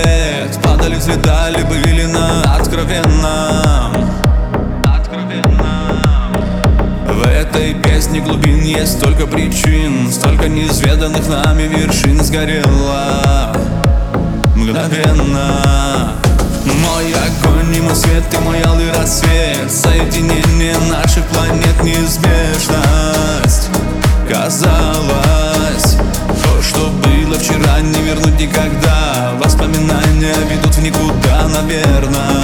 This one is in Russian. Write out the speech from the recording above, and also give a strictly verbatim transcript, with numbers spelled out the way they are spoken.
рассвет падали цвета, ли были на откровенном. В этой песне глубин есть столько причин, столько неизведанных нами вершин сгорело мгновенно. Мой огонь и мой свет, и мой алый рассвет, соединение наших планет, неизбежность. Казалось, то, что было вчера, не вернуть никогда. Воспоминания ведут в никуда, наверное.